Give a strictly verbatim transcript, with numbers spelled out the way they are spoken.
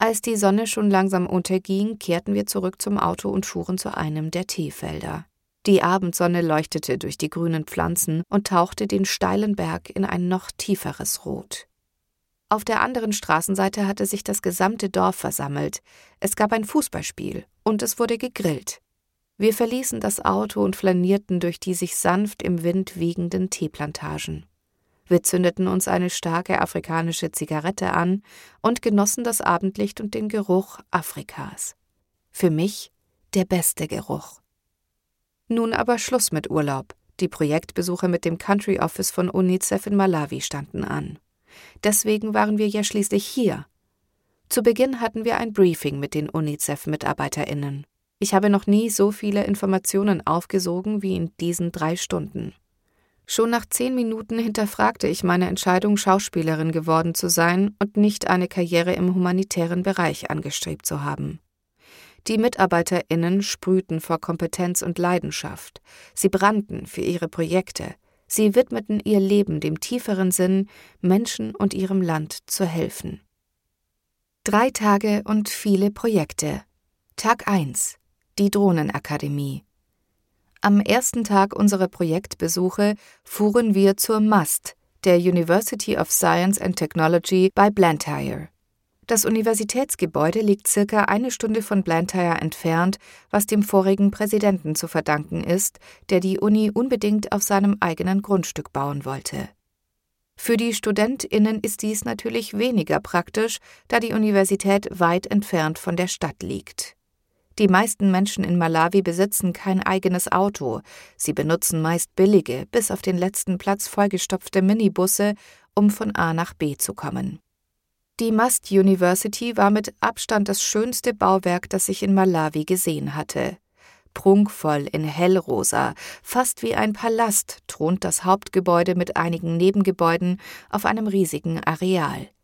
Als die Sonne schon langsam unterging, kehrten wir zurück zum Auto und fuhren zu einem der Teefelder. Die Abendsonne leuchtete durch die grünen Pflanzen und tauchte den steilen Berg in ein noch tieferes Rot. Auf der anderen Straßenseite hatte sich das gesamte Dorf versammelt. Es gab ein Fußballspiel und es wurde gegrillt. Wir verließen das Auto und flanierten durch die sich sanft im Wind wiegenden Teeplantagen. Wir zündeten uns eine starke afrikanische Zigarette an und genossen das Abendlicht und den Geruch Afrikas. Für mich der beste Geruch. Nun aber Schluss mit Urlaub. Die Projektbesuche mit dem Country Office von UNICEF in Malawi standen an. Deswegen waren wir ja schließlich hier. Zu Beginn hatten wir ein Briefing mit den UNICEF-MitarbeiterInnen. Ich habe noch nie so viele Informationen aufgesogen wie in diesen drei Stunden. Schon nach zehn Minuten hinterfragte ich meine Entscheidung, Schauspielerin geworden zu sein und nicht eine Karriere im humanitären Bereich angestrebt zu haben. Die MitarbeiterInnen sprühten vor Kompetenz und Leidenschaft. Sie brannten für ihre Projekte. Sie widmeten ihr Leben dem tieferen Sinn, Menschen und ihrem Land zu helfen. Drei Tage und viele Projekte. Tag eins. Die Drohnenakademie. Am ersten Tag unserer Projektbesuche fuhren wir zur M A S T, der University of Science and Technology bei Blantyre. Das Universitätsgebäude liegt circa eine Stunde von Blantyre entfernt, was dem vorigen Präsidenten zu verdanken ist, der die Uni unbedingt auf seinem eigenen Grundstück bauen wollte. Für die StudentInnen ist dies natürlich weniger praktisch, da die Universität weit entfernt von der Stadt liegt. Die meisten Menschen in Malawi besitzen kein eigenes Auto. Sie benutzen meist billige, bis auf den letzten Platz vollgestopfte Minibusse, um von A nach B zu kommen. Die M A S T University war mit Abstand das schönste Bauwerk, das ich in Malawi gesehen hatte. Prunkvoll in hellrosa, fast wie ein Palast, thront das Hauptgebäude mit einigen Nebengebäuden auf einem riesigen Areal.